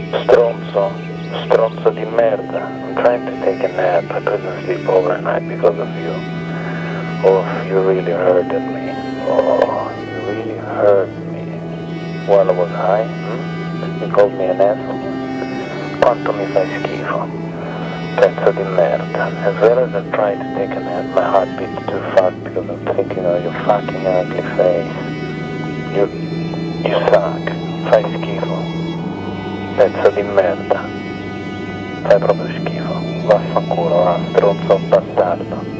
Stronzo, stronzo di merda. I'm trying to take a nap. I couldn't sleep overnight because of you. Oh, you really hurted me. Oh, you really hurt me. While I was high, You called me an asshole? Quanto mi fai schifo. Pezzo di merda. As well as I try to take a nap, my heart beats too fast because I'm thinking of your fucking ugly face. You suck. Fai schifo. Pezzo di merda. Fai proprio schifo. Vaffanculo, stronzo bastardo.